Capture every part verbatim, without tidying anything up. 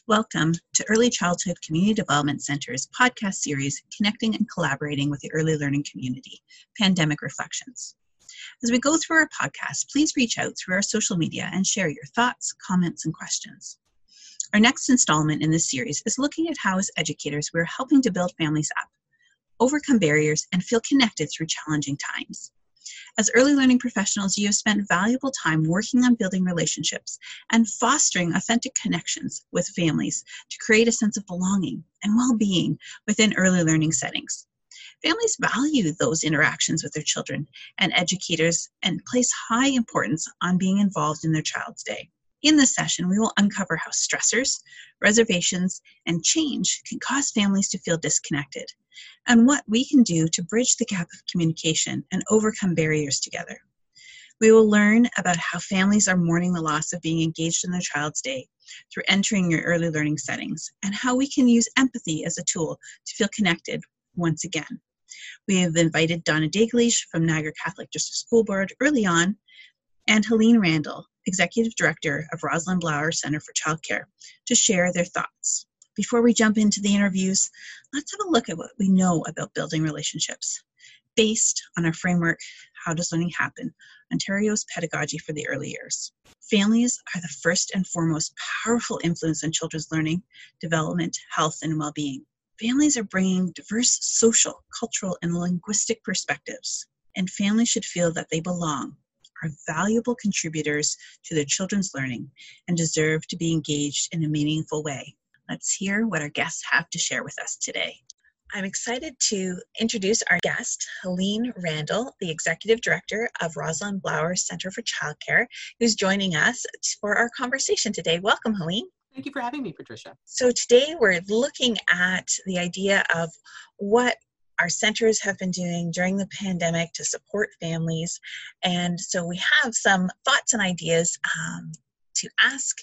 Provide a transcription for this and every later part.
Welcome to Early Childhood Community Development Center's podcast series, Connecting and Collaborating with the Early Learning Community, Pandemic Reflections. As we go through our podcast, please reach out through our social media and share your thoughts, comments, and questions. Our next installment in this series is looking at how, as educators, we're helping to build families up, overcome barriers, and feel connected through challenging times. As early learning professionals, you have spent valuable time working on building relationships and fostering authentic connections with families to create a sense of belonging and well-being within early learning settings. Families value those interactions with their children and educators and place high importance on being involved in their child's day. In this session, we will uncover how stressors, reservations, and change can cause families to feel disconnected, and what we can do to bridge the gap of communication and overcome barriers together. We will learn about how families are mourning the loss of being engaged in their child's day through entering your early learning settings, and how we can use empathy as a tool to feel connected once again. We have invited Donna Dalglish from Niagara Catholic District School Board early on, and Helene Randall, Executive Director of Rosalind Blauer Center for Childcare, to share their thoughts. Before we jump into the interviews, let's have a look at what we know about building relationships. Based on our framework, How Does Learning Happen? Ontario's Pedagogy for the Early Years. Families are the first and foremost powerful influence on children's learning, development, health, and well-being. Families are bringing diverse social, cultural, and linguistic perspectives, and families should feel that they belong, are valuable contributors to their children's learning, and deserve to be engaged in a meaningful way. Let's hear what our guests have to share with us today. I'm excited to introduce our guest, Helene Randall, the Executive Director of Rosalind Blauer Center for Childcare, who's joining us for our conversation today. Welcome, Helene. Thank you for having me, Patricia. So today we're looking at the idea of what our centers have been doing during the pandemic to support families. And so we have some thoughts and ideas um, to ask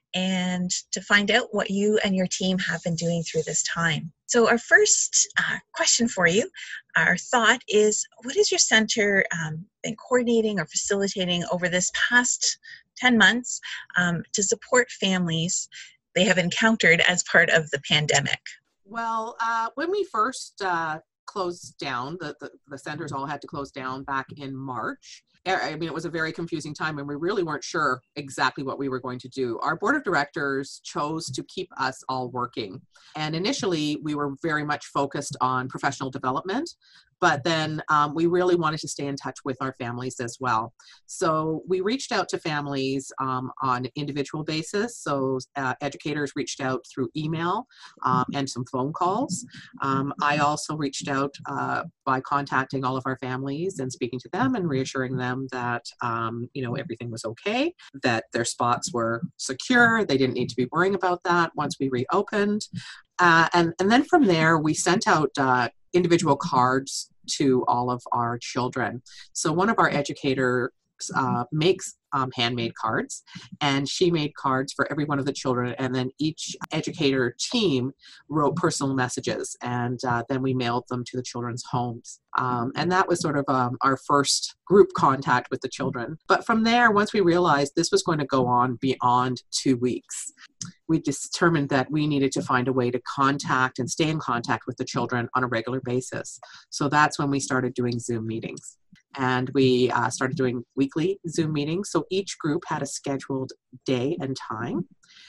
and to find out what you and your team have been doing through this time. So our first uh, question for you, our thought is, what has your center um, been coordinating or facilitating over this past ten months um, to support families they have encountered as part of the pandemic? Well, uh, when we first uh, closed down, the, the, the centers all had to close down back in March. I mean, it was a very confusing time and we really weren't sure exactly what we were going to do. Our board of directors chose to keep us all working. And initially, we were very much focused on professional development, but then um, we really wanted to stay in touch with our families as well. So we reached out to families um, on an individual basis. So uh, educators reached out through email um, and some phone calls. Um, I also reached out uh, by contacting all of our families and speaking to them and reassuring them that um, you know, everything was okay, that their spots were secure, they didn't need to be worrying about that once we reopened. Uh, and, and then from there, we sent out uh, individual cards to all of our children. So one of our educators uh, makes um, handmade cards, and she made cards for every one of the children, and then each educator team wrote personal messages, and uh, then we mailed them to the children's homes. Um, and that was sort of um, our first group contact with the children. But from there, once we realized this was going to go on beyond two weeks, we determined that we needed to find a way to contact and stay in contact with the children on a regular basis. So that's when we started doing Zoom meetings. And we uh, started doing weekly Zoom meetings. So each group had a scheduled day and time,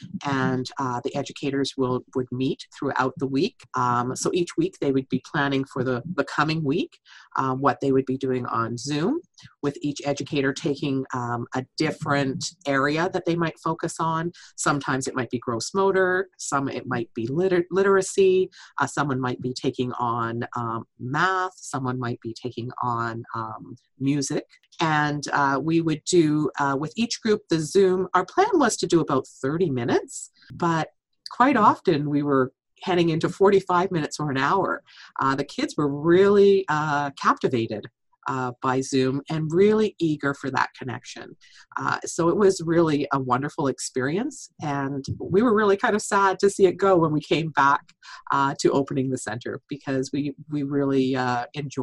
and uh, the educators will would meet throughout the week. Um, so each week they would be planning for the, the coming week, um, what they would be doing on Zoom, with each educator taking um, a different area that they might focus on. Sometimes it might be gross motor, some it might be liter- literacy, uh, someone might be taking on um, math, someone might be taking on um, music. And uh, we would do, uh, with each group, the Zoom, our plan was to do about thirty minutes, but quite often we were heading into forty-five minutes or an hour. Uh, the kids were really uh, captivated uh, by Zoom and really eager for that connection. Uh, so it was really a wonderful experience, and we were really kind of sad to see it go when we came back uh, to opening the center, because we, we really uh, enjoyed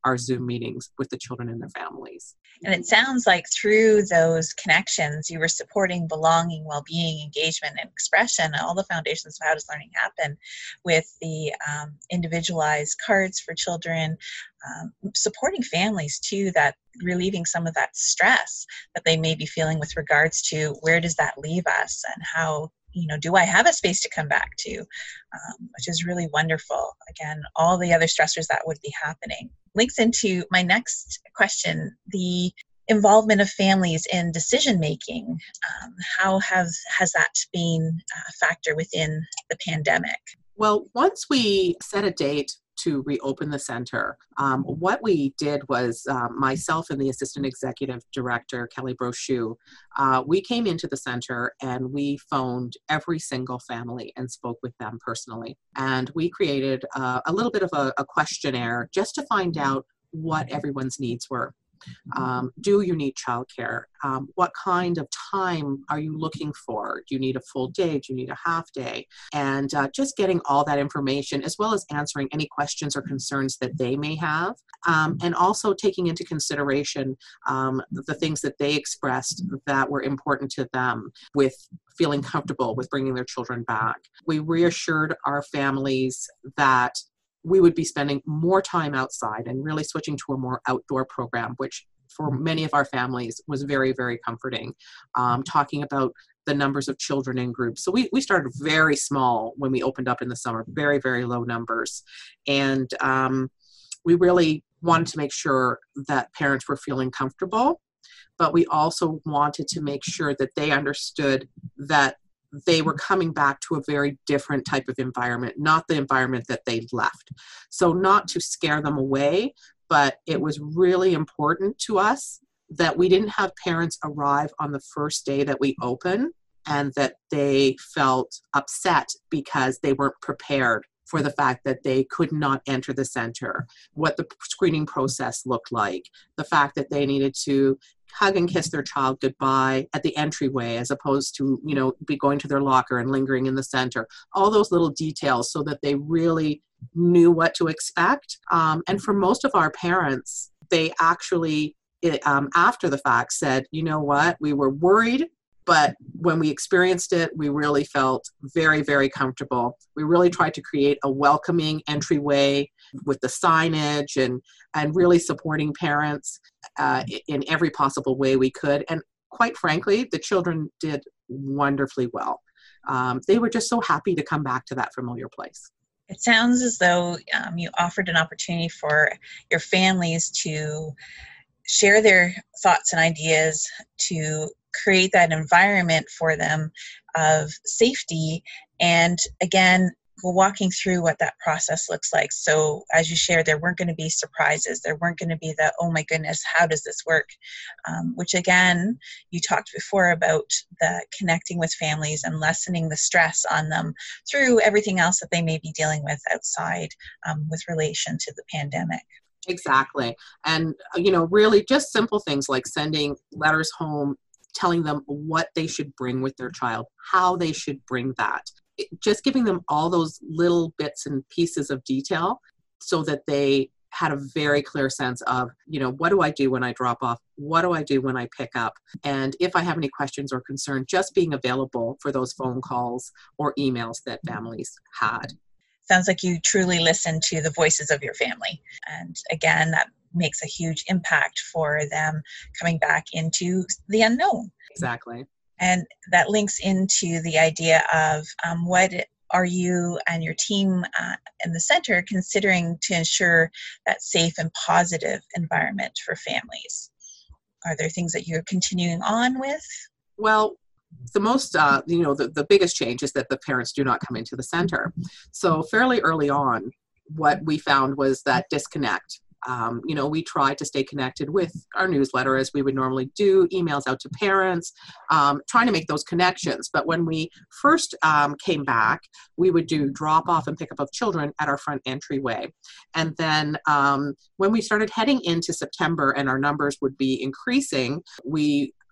our Zoom meetings with the children and their families. And it sounds like through those connections, you were supporting belonging, well-being, engagement, and expression, and all the foundations of How Does Learning Happen with the um, individualized cards for children, um, supporting families too, that relieving some of that stress that they may be feeling with regards to where does that leave us and how, you know, do I have a space to come back to, um, which is really wonderful. Again, all the other stressors that would be happening. Links into my next question, the involvement of families in decision making. Um, how have has that been a factor within the pandemic? Well, once we set a date to reopen the center, um, what we did was uh, myself and the assistant executive director, Kelly Brochu, uh, we came into the center and we phoned every single family and spoke with them personally. And we created uh, a little bit of a, a questionnaire just to find out what everyone's needs were. Um, do you need childcare? Um, what kind of time are you looking for? Do you need a full day? Do you need a half day? And uh, just getting all that information, as well as answering any questions or concerns that they may have, um, and also taking into consideration um, the things that they expressed that were important to them with feeling comfortable with bringing their children back. We reassured our families that we would be spending more time outside and really switching to a more outdoor program, which for many of our families was very, very comforting. Um, talking about the numbers of children in groups. So we, we started very small when we opened up in the summer, very, very low numbers. And um, we really wanted to make sure that parents were feeling comfortable, but we also wanted to make sure that they understood that they were coming back to a very different type of environment, not the environment that they left. So not to scare them away, but it was really important to us that we didn't have parents arrive on the first day that we open and that they felt upset because they weren't prepared for the fact that they could not enter the center, what the screening process looked like, the fact that they needed to hug and kiss their child goodbye at the entryway as opposed to, you know, be going to their locker and lingering in the center. All those little details so that they really knew what to expect. Um, and for most of our parents, they actually, it, um, after the fact said, you know what, we were worried, but when we experienced it, we really felt very, very comfortable. We really tried to create a welcoming entryway with the signage and, and really supporting parents uh, in every possible way we could. And quite frankly, the children did wonderfully well. Um, they were just so happy to come back to that familiar place. It sounds as though um, you offered an opportunity for your families to share their thoughts and ideas, to create that environment for them of safety. And again, we're walking through what that process looks like. So as you shared, there weren't going to be surprises. There weren't going to be the, oh my goodness, how does this work? Um, which again, you talked before about the connecting with families and lessening the stress on them through everything else that they may be dealing with outside um, with relation to the pandemic. Exactly. And, you know, really just simple things like sending letters home, telling them what they should bring with their child, how they should bring that. It, just giving them all those little bits and pieces of detail so that they had a very clear sense of, you know, what do I do when I drop off? What do I do when I pick up? And if I have any questions or concerns, just being available for those phone calls or emails that families had. Sounds like you truly listen to the voices of your family. And again, that makes a huge impact for them coming back into the unknown. Exactly. And that links into the idea of um, what are you and your team uh, in the center considering to ensure that safe and positive environment for families? Are there things that you're continuing on with? Well, the most, uh, you know, the, the biggest change is that the parents do not come into the center. So fairly early on, what we found was that disconnect. Um, you know, we tried to stay connected with our newsletter as we would normally do, emails out to parents, um, trying to make those connections. But when we first um, came back, we would do drop off and pick up of children at our front entryway. And then um, when we started heading into September and our numbers would be increasing, we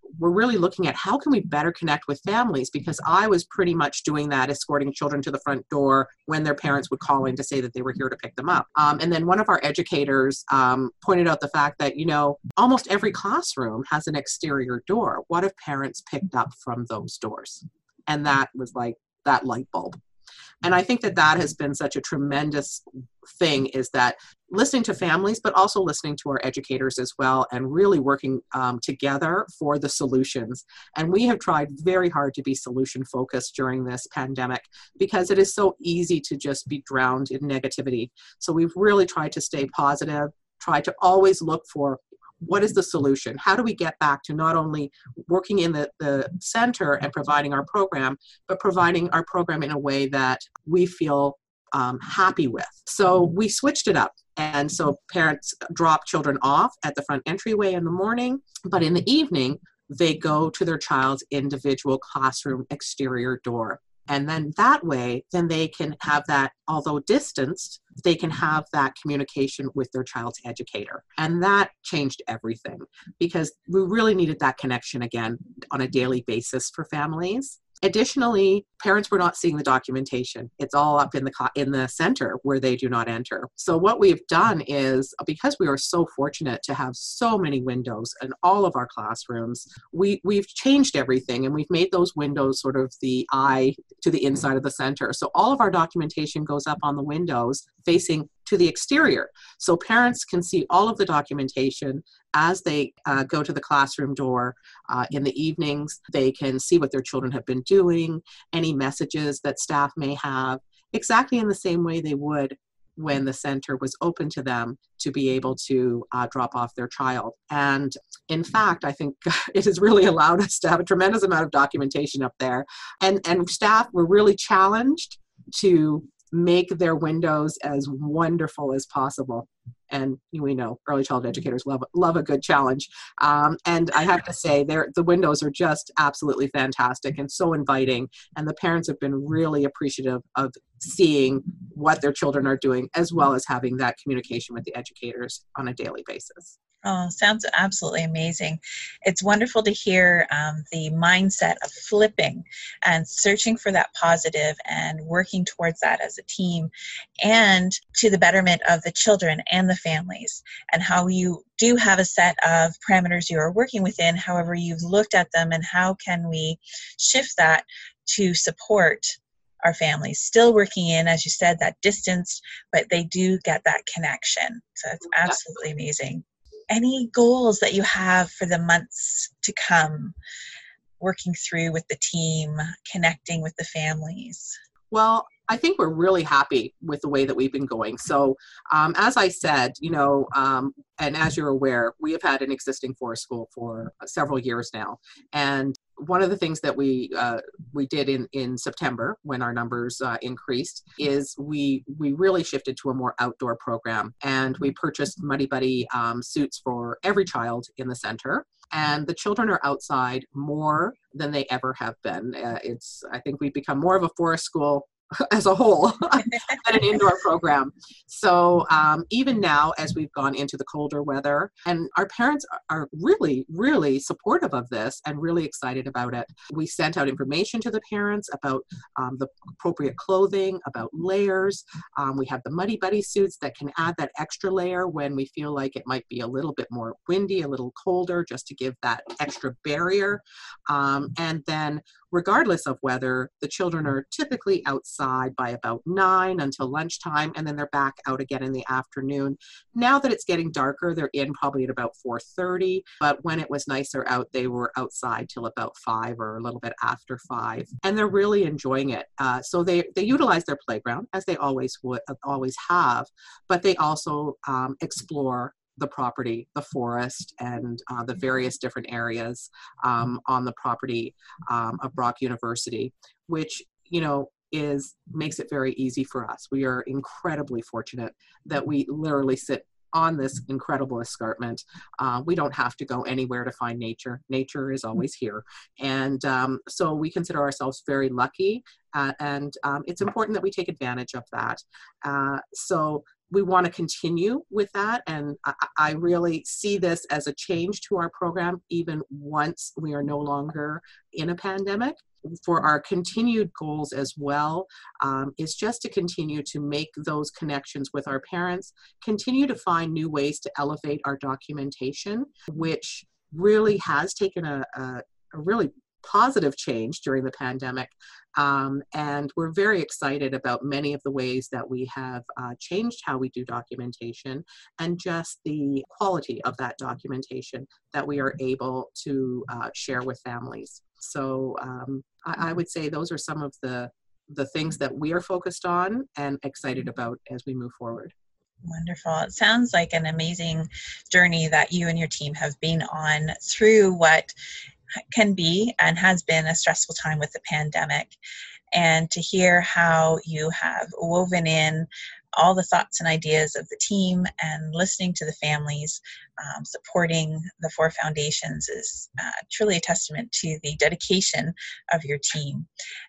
we're really looking at how can we better connect with families, because I was pretty much doing that, escorting children to the front door when their parents would call in to say that they were here to pick them up. Um, and then one of our educators um, pointed out the fact that, you know, almost every classroom has an exterior door. What if parents picked up from those doors? And that was like that light bulb. And I think that that has been such a tremendous thing, is that listening to families, but also listening to our educators as well, and really working um, together for the solutions. And we have tried very hard to be solution focused during this pandemic, because it is so easy to just be drowned in negativity. So we've really tried to stay positive, try to always look for what is the solution? How do we get back to not only working in the, the center and providing our program, but providing our program in a way that we feel um, happy with? So we switched it up. And so parents drop children off at the front entryway in the morning, but in the evening, they go to their child's individual classroom exterior door. And then that way, then they can have that, although distanced, they can have that communication with their child's educator. And that changed everything, because we really needed that connection again on a daily basis for families. Additionally, parents were not seeing the documentation. It's all up in the in the center where they do not enter. So what we've done is, because we are so fortunate to have so many windows in all of our classrooms, we, we've changed everything, and we've made those windows sort of the eye to the inside of the center. So all of our documentation goes up on the windows facing to the exterior. So parents can see all of the documentation as they uh, go to the classroom door. Uh, in the evenings, they can see what their children have been doing, any messages that staff may have, exactly in the same way they would when the center was open to them to be able to uh, drop off their child. And in fact, I think it has really allowed us to have a tremendous amount of documentation up there. And, and staff were really challenged to make their windows as wonderful as possible. And we know early childhood educators love love a good challenge. Um, and I have to say, the windows are just absolutely fantastic and so inviting. And the parents have been really appreciative of seeing what their children are doing, as well as having that communication with the educators on a daily basis. Oh, sounds absolutely amazing. It's wonderful to hear um, the mindset of flipping and searching for that positive and working towards that as a team, and to the betterment of the children and the families, and how you do have a set of parameters you are working within. However, you've looked at them and how can we shift that to support our families, still working in, as you said, that distance, but they do get that connection. So it's absolutely amazing. Any goals that you have for the months to come, working through with the team, connecting with the families? Well, I think we're really happy with the way that we've been going. So um, as I said, you know, um, and as you're aware, we have had an existing forest school for several years now. And one of the things that we uh, we did in, in September, when our numbers uh, increased, is we we really shifted to a more outdoor program. And we purchased Muddy Buddy um, suits for every child in the center. And the children are outside more than they ever have been. Uh, it's I think we've become more of a forest school as a whole than an indoor program. So um, even now, as we've gone into the colder weather, and our parents are really, really supportive of this and really excited about it. We sent out information to the parents about um, the appropriate clothing, about layers. Um, we have the Muddy Buddy suits that can add that extra layer when we feel like it might be a little bit more windy, a little colder, just to give that extra barrier. Um, and then regardless of weather, the children are typically outside by about nine until lunchtime, and then they're back out again in the afternoon. Now that it's getting darker, they're in probably at about four thirty, but when it was nicer out, they were outside till about five or a little bit after five, and they're really enjoying it. Uh, so they, they utilize their playground, as they always would, always have, but they also um, explore the property, the forest, and uh, the various different areas um, on the property um, of Brock University, which, you know, is makes it very easy for us. We are incredibly fortunate that we literally sit on this incredible escarpment. Uh, we don't have to go anywhere to find nature. Nature is always here. And um, so we consider ourselves very lucky, uh, and um, it's important that we take advantage of that. Uh, so we want to continue with that. And I, I really see this as a change to our program, even once we are no longer in a pandemic. For our continued goals as well, um, is just to continue to make those connections with our parents, continue to find new ways to elevate our documentation, which really has taken a, a, a really positive change during the pandemic. Um, and we're very excited about many of the ways that we have uh, changed how we do documentation and just the quality of that documentation that we are able to uh, share with families. So um, I, I would say those are some of the, the things that we are focused on and excited about as we move forward. Wonderful. It sounds like an amazing journey that you and your team have been on through what can be and has been a stressful time with the pandemic. And to hear how you have woven in all the thoughts and ideas of the team and listening to the families, um, supporting the four foundations is uh, truly a testament to the dedication of your team.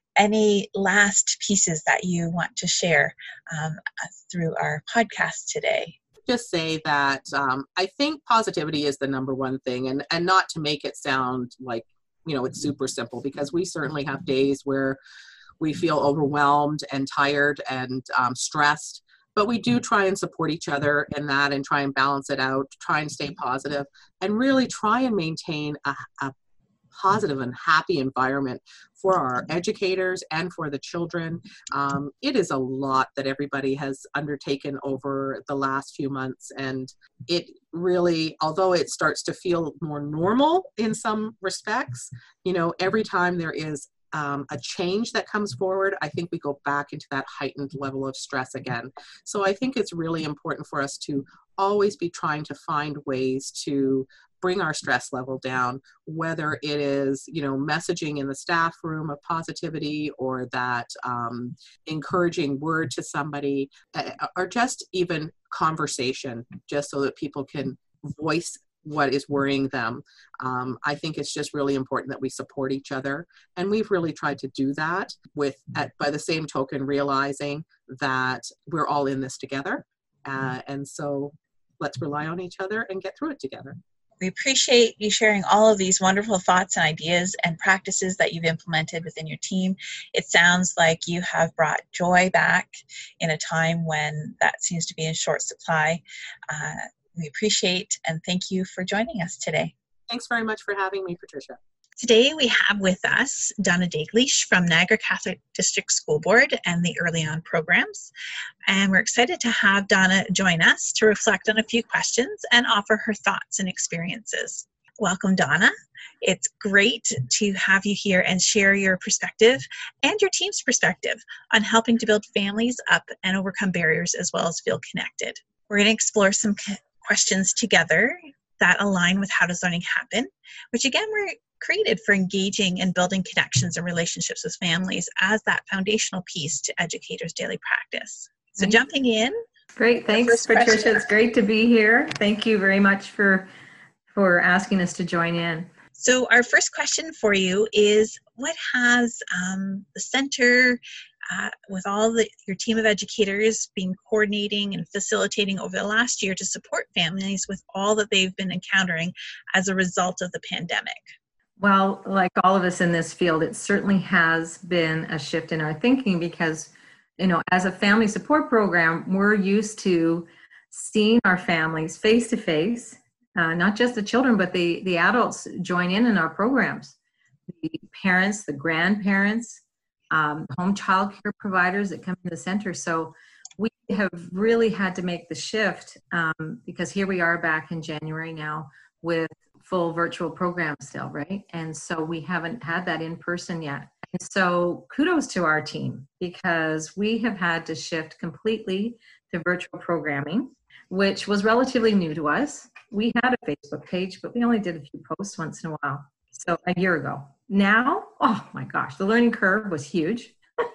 Any last pieces that you want to share um, through our podcast today? Just say that um, I think positivity is the number one thing, and, and not to make it sound like, you know, it's super simple, because we certainly have days where we feel overwhelmed and tired and um, stressed, but we do try and support each other in that and try and balance it out, try and stay positive, and really try and maintain a, a positive and happy environment for our educators and for the children. Um, it is a lot that everybody has undertaken over the last few months, and it really, although it starts to feel more normal in some respects, you know, every time there is Um, a change that comes forward, I think we go back into that heightened level of stress again. So I think it's really important for us to always be trying to find ways to bring our stress level down, whether it is, you know, messaging in the staff room of positivity, or that um, encouraging word to somebody, uh, or just even conversation, just so that people can voice what is worrying them. Um, I think it's just really important that we support each other. And we've really tried to do that with, at, by the same token, realizing that we're all in this together. Uh, and so let's rely on each other and get through it together. We appreciate you sharing all of these wonderful thoughts and ideas and practices that you've implemented within your team. It sounds like you have brought joy back in a time when that seems to be in short supply. Uh, We appreciate and thank you for joining us today. Thanks very much for having me, Patricia. Today we have with us Donna Daglish from Niagara Catholic District School Board and the Early On programs. And we're excited to have Donna join us to reflect on a few questions and offer her thoughts and experiences. Welcome, Donna. It's great to have you here and share your perspective and your team's perspective on helping to build families up and overcome barriers, as well as feel connected. We're going to explore some questions together that align with how does learning happen, which again were created for engaging and building connections and relationships with families as that foundational piece to educators' daily practice. So Thanks. Jumping in. Great, thanks Patricia. Question. It's great to be here. Thank you very much for for asking us to join in. So our first question for you is, what has um, the center, uh, with all the, your team of educators, been coordinating and facilitating over the last year to support families with all that they've been encountering as a result of the pandemic? Well, like all of us in this field, it certainly has been a shift in our thinking, because, you know, as a family support program, we're used to seeing our families face to face. Uh, not just the children, but the, the adults join in in our programs. The parents, the grandparents, um, home child care providers that come to the center. So we have really had to make the shift um, because here we are back in January now with full virtual programs still, right? And so we haven't had that in person yet. And so kudos to our team, because we have had to shift completely to virtual programming, which was relatively new to us. We had a Facebook page, but we only did a few posts once in a while. So a year ago. Now, oh my gosh, the learning curve was huge.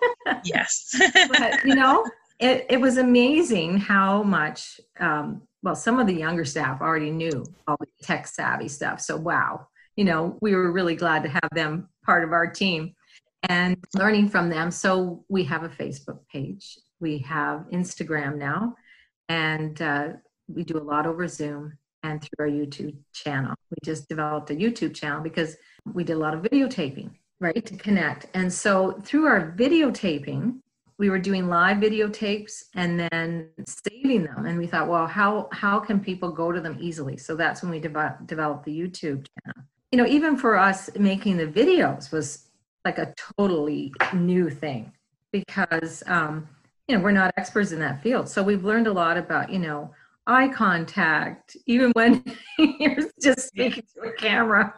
Yes. But, you know, it, it was amazing how much, um, well, some of the younger staff already knew all the tech savvy stuff. So, wow, you know, we were really glad to have them part of our team and learning from them. So we have a Facebook page. We have Instagram now. And uh, we do a lot over Zoom and through our YouTube channel. We just developed a YouTube channel because we did a lot of videotaping, right, to connect. And so through our videotaping, we were doing live videotapes and then saving them. And we thought, well, how, how can people go to them easily? So that's when we de- developed the YouTube channel. You know, even for us, making the videos was like a totally new thing because, um, you know, we're not experts in that field. So we've learned a lot about, you know, eye contact, even when you're just speaking to a camera.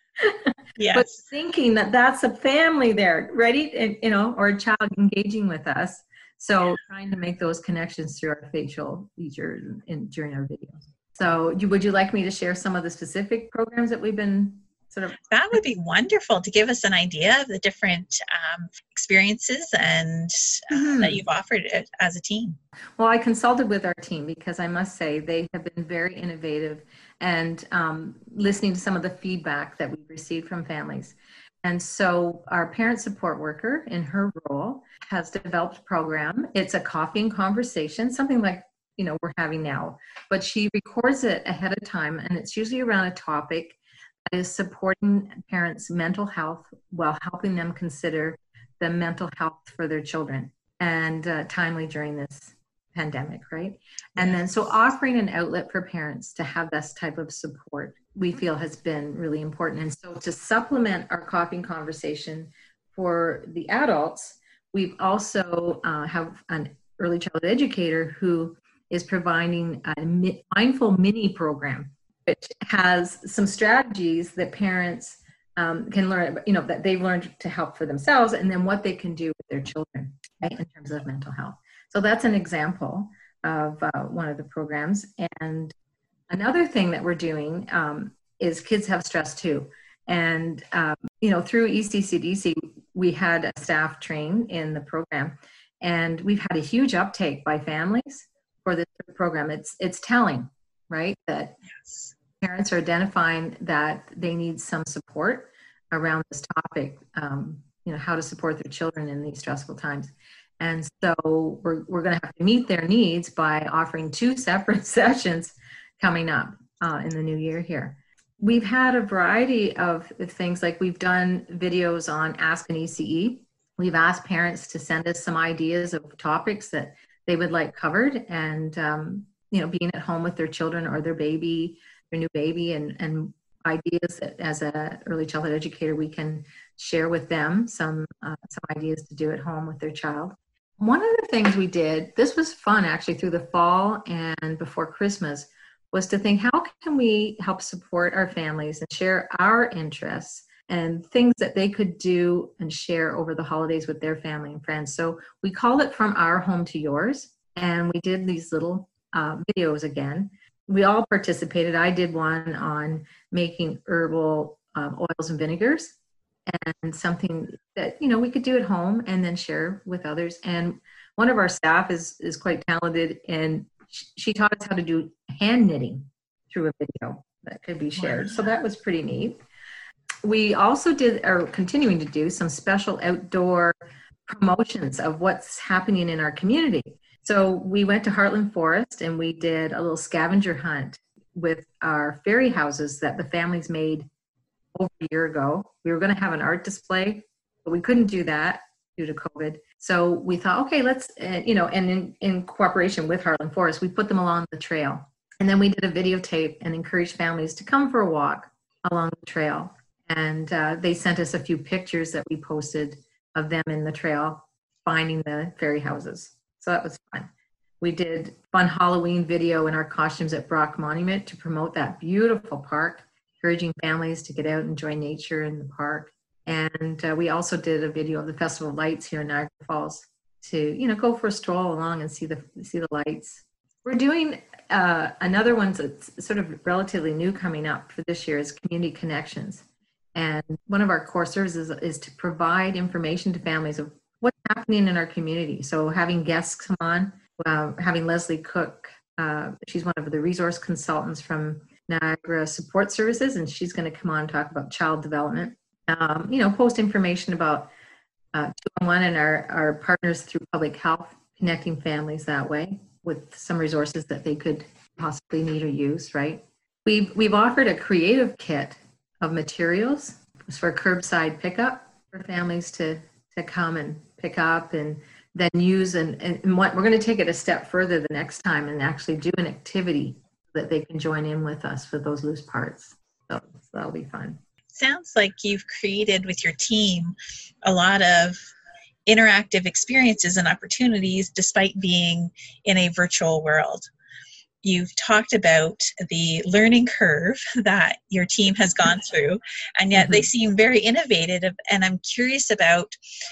Yes. But thinking that that's a family there, ready, and, you know, or a child engaging with us. So trying to make those connections through our facial features in, in, during our videos. So you, would you like me to share some of the specific programs that we've been sort of? That would be wonderful to give us an idea of the different um, experiences and uh, mm-hmm. that you've offered as a team. Well, I consulted with our team because I must say they have been very innovative and um, listening to some of the feedback that we've received from families. And so our parent support worker in her role has developed a program. It's a coffee and conversation, something like, you know, we're having now, but she records it ahead of time. And it's usually around a topic that is supporting parents' mental health while helping them consider the mental health for their children and uh, timely during this pandemic, right? And then so offering an outlet for parents to have this type of support, we feel has been really important. And so to supplement our coffee and conversation for the adults, we've also uh, have an early childhood educator who is providing a mindful mini program, which has some strategies that parents um, can learn, you know, that they've learned to help for themselves, and then what they can do with their children, right, in terms of mental health. So that's an example of uh, one of the programs. And another thing that we're doing um, is Kids Have Stress Too. And, um, you know, through E C C D C, we had a staff train in the program, and we've had a huge uptake by families for this program. It's, it's telling, right, that yes. parents are identifying that they need some support around this topic, um, you know, how to support their children in these stressful times. And so we're, we're going to have to meet their needs by offering two separate sessions coming up uh, in the new year here. We've had a variety of things, like we've done videos on Ask an E C E. We've asked parents to send us some ideas of topics that they would like covered, and, um, you know, being at home with their children or their baby, their new baby, and, and ideas that as a early childhood educator, we can share with them some, uh, some ideas to do at home with their child. One of the things we did, this was fun actually through the fall and before Christmas, was to think, how can we help support our families and share our interests and things that they could do and share over the holidays with their family and friends. So we called it From Our Home to Yours, and we did these little uh, videos again. We all participated. I did one on making herbal um, oils and vinegars, and something that, you know, we could do at home and then share with others. And one of our staff is is quite talented, and she taught us how to do hand knitting through a video that could be shared. So that was pretty neat. We also did, or continuing to do, some special outdoor promotions of what's happening in our community. So we went to Heartland Forest and we did a little scavenger hunt with our fairy houses that the families made over a year ago. We were going to have an art display, but we couldn't do that due to COVID. So we thought, okay, let's, uh, you know, and in, in cooperation with Heartland Forest, we put them along the trail. And then we did a videotape and encouraged families to come for a walk along the trail. And uh, they sent us a few pictures that we posted of them in the trail finding the fairy houses. So that was fun. We did fun Halloween video in our costumes at Brock Monument to promote that beautiful park, encouraging families to get out and enjoy nature in the park. And uh, we also did a video of the Festival of Lights here in Niagara Falls to, you know, go for a stroll along and see the see the lights. We're doing uh, another one that's sort of relatively new coming up for this year is Community Connections. And one of our core services is to provide information to families of what's happening in our community. So having guests come on, uh, having Leslie Cook, uh, she's one of the resource consultants from Niagara Support Services, and she's going to come on and talk about child development. Um, you know, post information about uh, two one one and our, our partners through public health, connecting families that way. with some resources that they could possibly need or use, right? We've, we've offered a creative kit of materials for curbside pickup for families to, to come and pick up and then use. And, and what, we're going to take it a step further the next time and actually do an activity that they can join in with us for those loose parts. So, so that'll be fun. Sounds like you've created with your team a lot of interactive experiences and opportunities despite being in a virtual world. You've talked about the learning curve that your team has gone through, and yet mm-hmm. they seem very innovative. And I'm curious about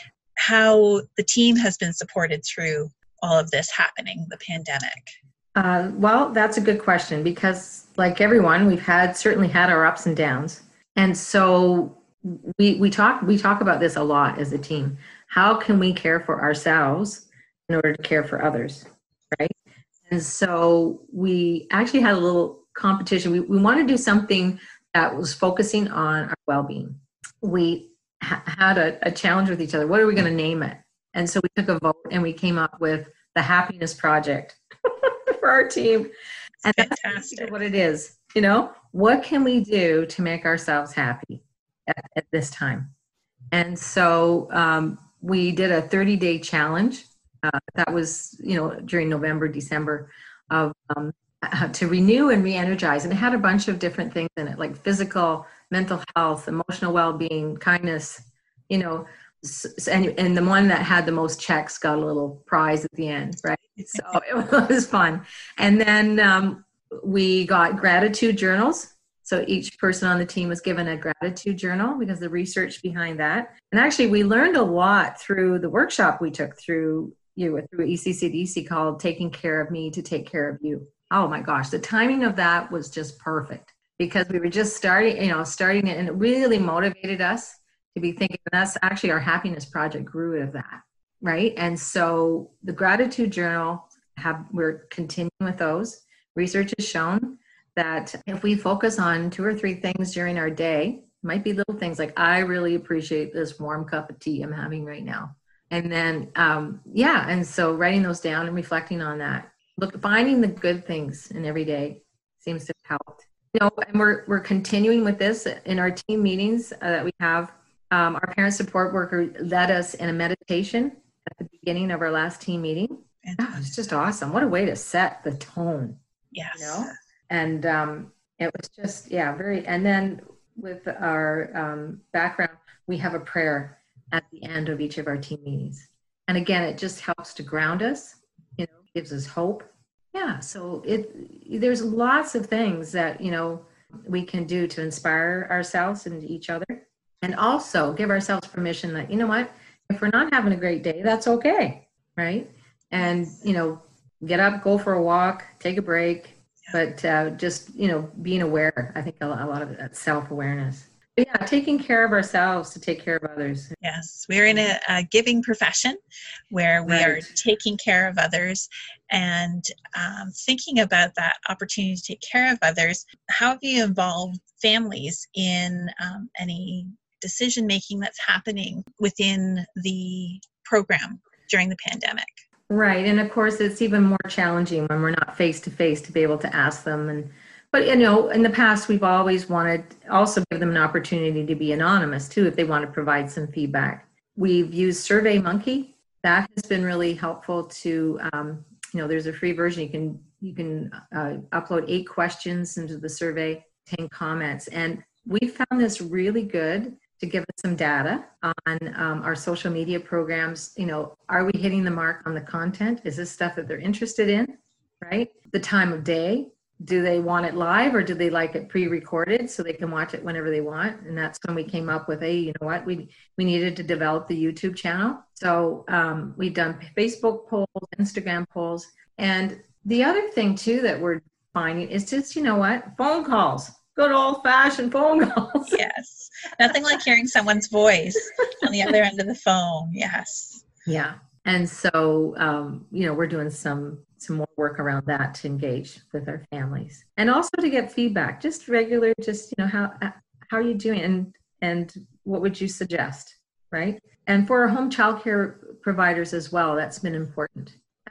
how the team has been supported through all of this happening, the pandemic. Uh, well, that's a good question, because like everyone, we've had certainly had our ups and downs. And so we we talk we talk about this a lot as a team. How can we care for ourselves in order to care for others, right? And so we actually had a little competition. We, we want to do something that was focusing on our well-being. We ha- had a, a challenge with each other. What are we going to name it? And so we took a vote and we came up with the Happiness Project for our team. And fantastic. That's what it is. You know, what can we do to make ourselves happy at, at this time? And so um, we did a thirty-day challenge. Uh, that was, you know, during November, December, of um, to renew and re-energize. And it had a bunch of different things in it, like physical, mental health, emotional well-being, kindness, you know, and, and the one that had the most checks got a little prize at the end, right? So it was fun. And then um, we got gratitude journals. So each person on the team was given a gratitude journal because of the research behind that. And actually, we learned a lot through the workshop we took through you through E C C D C called Taking Care of Me to Take Care of You. Oh my gosh, the timing of that was just perfect because we were just starting, you know, starting it, and it really motivated us to be thinking. That's actually our happiness project grew out of that, right? And so the gratitude journal, have we're continuing with those. Research has shown that if we focus on two or three things during our day, might be little things like, I really appreciate this warm cup of tea I'm having right now. And then, um, yeah, and so writing those down and reflecting on that, look, finding the good things in every day seems to have helped. You know, and we're we're continuing with this in our team meetings uh, that we have. Um, our parent support worker led us in a meditation at the beginning of our last team meeting. Oh, it's just awesome. What a way to set the tone. Yes. You know? And um, it was just, yeah, very, and then with our um, background, we have a prayer at the end of each of our team meetings. And again, it just helps to ground us, you know, gives us hope. Yeah, so it there's lots of things that, you know, we can do to inspire ourselves and each other. And also give ourselves permission that, you know what, if we're not having a great day, that's okay, right? And, you know, get up, go for a walk, take a break, but uh, just, you know, being aware. I think a lot of it, that's self-awareness. But yeah, taking care of ourselves to take care of others. Yes, we're in a, a giving profession where we Right. are taking care of others and um, thinking about that opportunity to take care of others. How have you involved families in um, any decision making that's happening within the program during the pandemic? Right. And of course, it's even more challenging when we're not face to face to be able to ask them. And but, you know, in the past, we've always wanted also give them an opportunity to be anonymous, too, if they want to provide some feedback. We've used SurveyMonkey. That has been really helpful to, um, you know, there's a free version. You can you can uh, upload eight questions into the survey, ten comments. And we found this really good to give us some data on um, our social media programs. You know, are we hitting the mark on the content? Is this stuff that they're interested in, right? The time of day. Do they want it live or do they like it pre-recorded so they can watch it whenever they want? And that's when we came up with, hey, you know what, we we needed to develop the YouTube channel. So um, we've done Facebook polls, Instagram polls. And the other thing too that we're finding is just, you know what, phone calls. Good old-fashioned phone calls. Yes. Nothing like hearing someone's voice on the other end of the phone. Yes. Yeah. And so, um, you know, we're doing some some more work around that to engage with our families and also to get feedback, just regular, just, you know, how how are you doing and and what would you suggest, right? And for our home childcare providers as well, that's been important.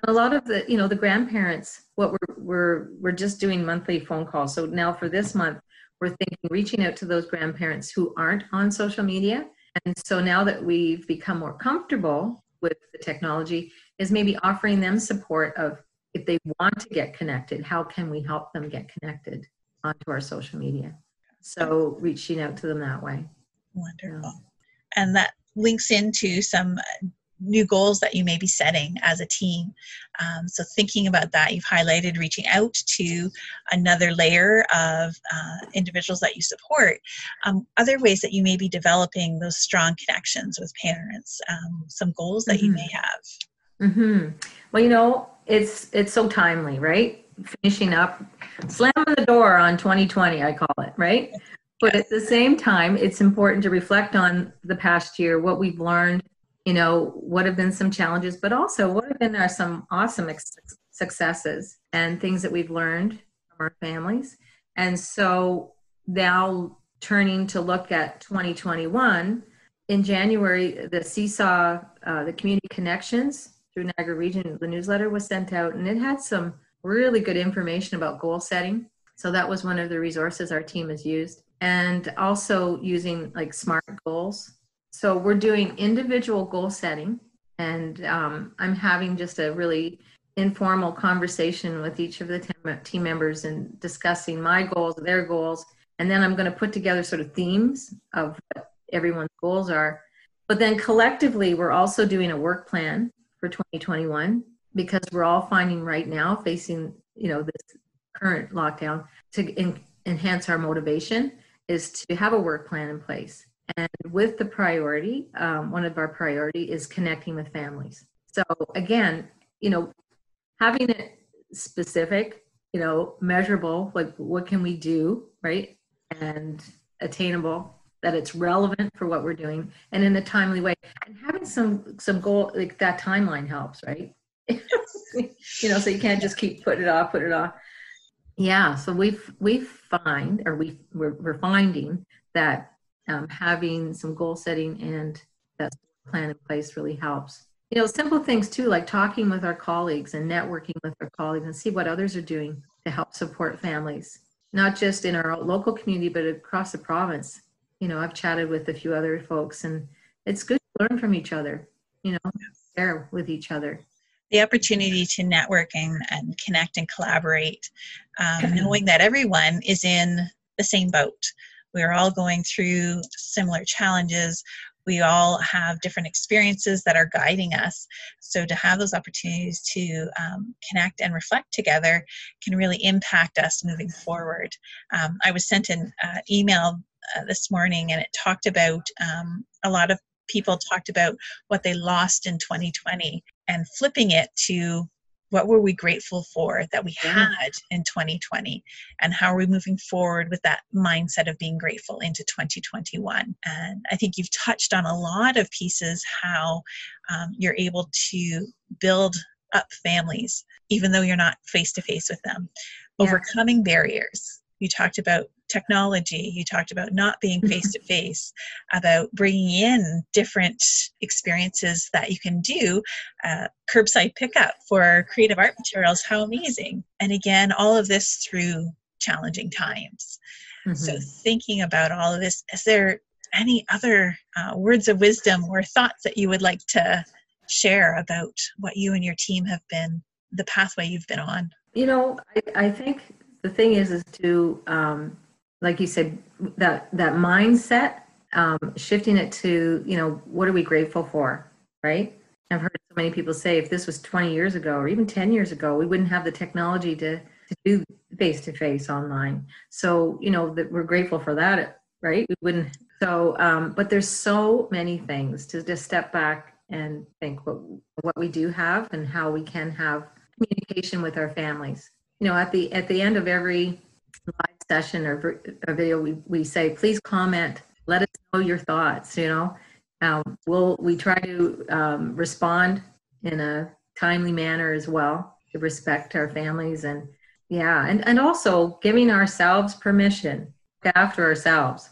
a lot of the, you know, the grandparents, what we're, we're, we're just doing monthly phone calls. So now for this month, we're thinking, reaching out to those grandparents who aren't on social media. And so now that we've become more comfortable with the technology, is maybe offering them support of, if they want to get connected, how can we help them get connected onto our social media? So reaching out to them that way. Wonderful. Yeah. And that links into some new goals that you may be setting as a team. Um, so thinking about that, you've highlighted reaching out to another layer of uh, individuals that you support. Um, other ways that you may be developing those strong connections with parents, um, some goals that mm-hmm. you may have. Mm-hmm. Well, you know, it's it's so timely, right? Finishing up, slamming the door on twenty twenty, I call it, right? But at the same time, it's important to reflect on the past year, what we've learned, you know, what have been some challenges, but also what have been our some awesome ex- successes and things that we've learned from our families. And so now turning to look at twenty twenty-one, in January, the Seesaw, uh, the Community Connections through Niagara Region, the newsletter was sent out, and it had some really good information about goal setting. So that was one of the resources our team has used. And also using like SMART goals. So we're doing individual goal setting, and um, I'm having just a really informal conversation with each of the team members and discussing my goals, their goals, and then I'm going to put together sort of themes of what everyone's goals are. But then collectively, we're also doing a work plan for twenty twenty-one, because we're all finding right now, facing, you know, this current lockdown, to en- enhance our motivation is to have a work plan in place. And with the priority, um, one of our priority is connecting with families. So again, you know, having it specific, you know, measurable, like what can we do, right? And attainable, that it's relevant for what we're doing and in a timely way. And having some, some goal, like that timeline helps, right? You know, so you can't just keep putting it off, put it off. Yeah, so we've we find, or we we're, we're finding that um, having some goal setting and that plan in place really helps. You know, simple things too, like talking with our colleagues and networking with our colleagues and see what others are doing to help support families, not just in our local community, but across the province. You know, I've chatted with a few other folks, and it's good to learn from each other, you know, share with each other. The opportunity to network and, and connect and collaborate, um, knowing that everyone is in the same boat. We're all going through similar challenges. We all have different experiences that are guiding us. So to have those opportunities to um, connect and reflect together can really impact us moving forward. Um, I was sent an uh, email uh, this morning, and it talked about um, a lot of people talked about what they lost in twenty twenty and flipping it to what were we grateful for that we Yeah. had in twenty twenty, and how are we moving forward with that mindset of being grateful into twenty twenty-one. And I think you've touched on a lot of pieces, how um, you're able to build up families, even though you're not face to face with them, Yeah. overcoming barriers. You talked about technology. You talked about not being face to face, about bringing in different experiences that you can do. Uh, curbside pickup for creative art materials. How amazing. And again, all of this through challenging times. Mm-hmm. So thinking about all of this, is there any other uh, words of wisdom or thoughts that you would like to share about what you and your team have been, the pathway you've been on? You know, I, I think the thing is, is to, um, like you said, that, that mindset, um, shifting it to, you know, what are we grateful for, right? I've heard so many people say, if this was twenty years ago or even ten years ago, we wouldn't have the technology to, to do face-to-face online. So, you know, that we're grateful for that, right? We wouldn't. So, um, but there's so many things to just step back and think what, what we do have and how we can have communication with our families. You know, at the at the end of every live session or, or video, we, we say, please comment, let us know your thoughts. You know, um, we'll we try to um, respond in a timely manner as well to respect our families, and yeah, and and also giving ourselves permission to after ourselves.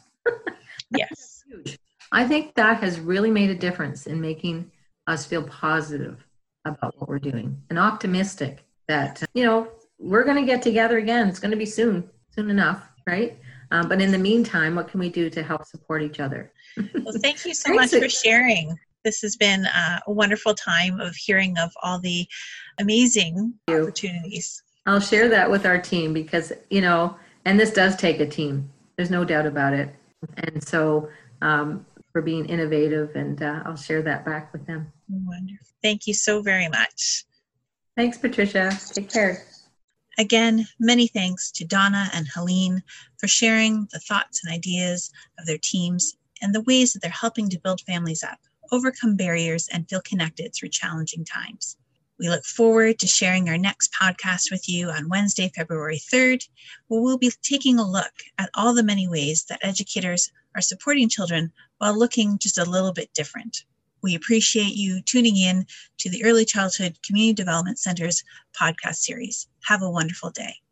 Yes, huge. I think that has really made a difference in making us feel positive about what we're doing and optimistic that, you know, we're going to get together again. It's going to be soon, soon enough, right? Um, but in the meantime, what can we do to help support each other? Well, thank you so much for sharing. This has been uh, a wonderful time of hearing of all the amazing opportunities. I'll share that with our team because, you know, and this does take a team. There's no doubt about it. And so um, for being innovative, and uh, I'll share that back with them. Wonderful. Thank you so very much. Thanks, Patricia. Take care. Again, many thanks to Donna and Helene for sharing the thoughts and ideas of their teams and the ways that they're helping to build families up, overcome barriers, and feel connected through challenging times. We look forward to sharing our next podcast with you on Wednesday, February third, where we'll be taking a look at all the many ways that educators are supporting children while looking just a little bit different. We appreciate you tuning in to the Early Childhood Community Development Center's podcast series. Have a wonderful day.